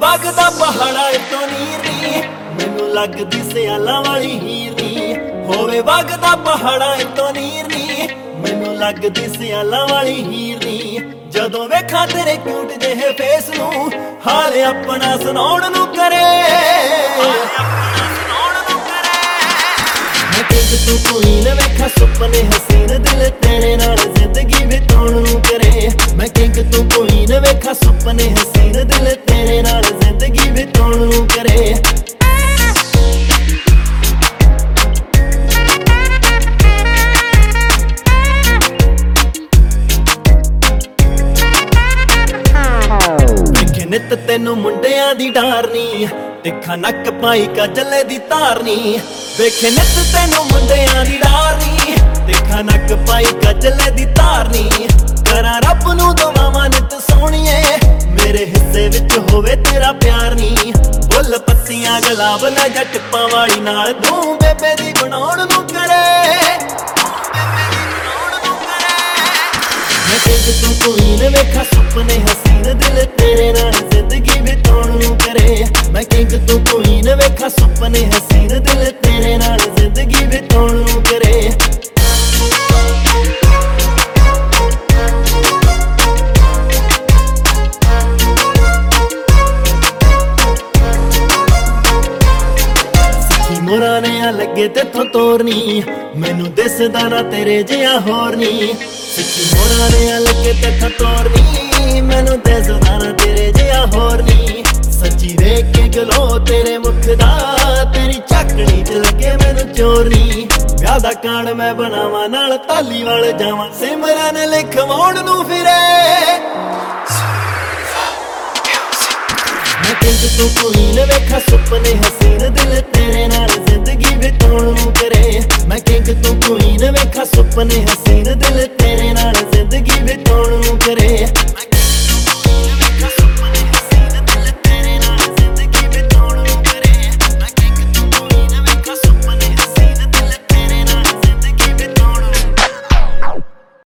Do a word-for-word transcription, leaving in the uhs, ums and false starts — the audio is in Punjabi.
ਵਗਦਾ ਪਹਾੜਾਂ ਤੋਂ ਨੀਰ ਨੀ, ਮੈਨੂੰ ਲੱਗਦੀ ਸਿਆਲਾਂ ਵਾਲੀ ਹੀਰ ਨੀ। ਹੋਵੇ ਵਗਦਾ ਪਹਾੜਾਂ ਤੋਂ ਨੀਰ ਨੀ, ਮੈਨੂੰ ਲੱਗਦੀ ਸਿਆਲਾਂ ਵਾਲੀ ਹੀਰ ਨੀ। ਜਦੋਂ ਵੇਖਾਂ ਤੇਰੇ ਕਿਊਟ ਜਿਹੇ ਫੇਸ ਨੂੰ, ਹਾਲ ਆਪਣਾ ਸੁਣਾਉਣ ਨੂੰ ਕਰੇ। ਮੈਂ ਕਿੰਗ ਤੂੰ ਕੋਈ ਨਾ ਵੇਖਾਂ ਸੁਪਨੇ ਹਸੀਨ, ਦਿਲ ਤੇਰੇ ਨਾਲ ਜ਼ਿੰਦਗੀ ਬਿਤਾਉਣ ਨੂੰ ਕਰੇ। ਮੈਂ ਕਿੰਗ ਤੂੰ ਕੋਈ ਨਾ ਵੇਖਾਂ ਸੁਪਨੇ ਹਸੀਨ, ਦਿਲ ਤੇਰੇ ਨਾਲ ਜ਼ਿੰਦਗੀ ਬਿਤਾਉਣ ਨੂੰ ਕਰੇ। ਨਿੱਤ ਤੈਨੂੰ ਮੁੰਡਿਆਂ ਦੀ ਡਾਰ ਨੀ, ਤਿੱਖਾ ਨੱਕ ਪਾਈ ਕਾਜਲੇ ਦੀ ਧਾਰ ਨੀ। ਵੇਖੇ ਨਿੱਤ ਤੈਨੂੰ ਮੁੰਡਿਆਂ ਦੀ ਡਾਰ ਨੀ, ਤਿੱਖਾ ਨੱਕ ਪਾਈ ਕਾਜਲੇ ਦੀ ਧਾਰ ਨੀ। ਕਰਾਂ ਰੱਬ ਨੂੰ ਦੁਆਵਾਂ ਨਿੱਤ ਸੋਹਣੀਏ, ਮੇਰੇ ਹਿੱਸੇ ਵਿੱਚ ਹੋਵੇ ਤੇਰਾ ਪਿਆਰ ਨੀ। ਬੁੱਲ ਪੱਤੀਆਂ ਗੁਲਾਬ ਨਾ ਜੱਟਾਂ ਵਾਲੀ ਨਾਲ, ਤੂੰ ਬੇਬੇ ਦੀ ਬਣਾਉਣ ਨੂੰ ਕਰੇ। ਮੈਂ ਕਿੰਗ ਤੂੰ ਕੋਈ ਨਾ ਵੇਖਾਂ ਸੁਪਨੇ ਹਸੀਨ, ਦਿਲ ਤੇਰੇ ਨਾਲ ਜ਼ਿੰਦਗੀ ਬਿਤਾਉਣ ਨੂੰ ਕਰੇ। ਮੈਂ ਕਿੰਗ ਤੂੰ ਕੋਈ ਨਾ ਵੇਖਾਂ ਸੁਪਨੇ ਹਸੀਨ, ਦਿਲ ਤੇਰੇ ਨਾਲ ਜ਼ਿੰਦਗੀ ਬਿਤਾਉਣ ਨੂੰ ਕਰੇ। ਸਿੱਖੀ ਮੋਰਾਂ ਨੇ ਆ ਲੱਗੇ ਤੇਥੋਂ ਤੋਰਨੀ, ਮੈਨੂੰ ਦਿਸਦਾ ਨਾ ਤੇਰੇ ਜਿਹਾ ਹੋਰ ਨੀ। ਸਿੱਖੀ ਮੋਰਾਂ ਨੇ ਆ ਲੱਗੇ ਤੇਥੋਂ ਤੋਰਨੀ, ਮੈਨੂੰ ਦਿਸਦਾ ਨਾ ਤੇਰੇ ਜਿਹਾ ਹੋਰ ਨੀ। ਸੱਚੀ ਵੇਖ ਕੇ ਗਲੋ ਤੇਰੇ ਮੁਖ ਦਾ, ਤੇਰੀ ਝਾਕਣੀ ਚ ਲੱਗੇ ਮੈਨੂੰ ਚੋਰਨੀ। ਵਿਆਹ ਦਾ ਕਾਰਡ ਮੈਂ ਬਣਾਵਾਂ ਨਾਲ ਧਾਲੀਵਾਲ ਜਾਵਾਂ, ਸਿਮਰਨ ਲਿਖਵਾਉਣ ਨੂੰ ਫਿਰੇ। ਮੈਂ ਕਿੰਗ ਤੂੰ ਕੋਈ ਨਾ ਵੇਖਾਂ ਸੁਪਨੇ ਹਸੀਨ, ਦਿਲ ਤੇਰੇ ਨਾਲ ਜ਼ਿੰਦਗੀ ਬਿਤਾਉਣ ਨੂੰ ਕਰੇ। ਮੈਂ ਕਿੰਗ ਤੂੰ ਕੋਈ ਨਾ ਵੇਖਾਂ ਸੁਪਨੇ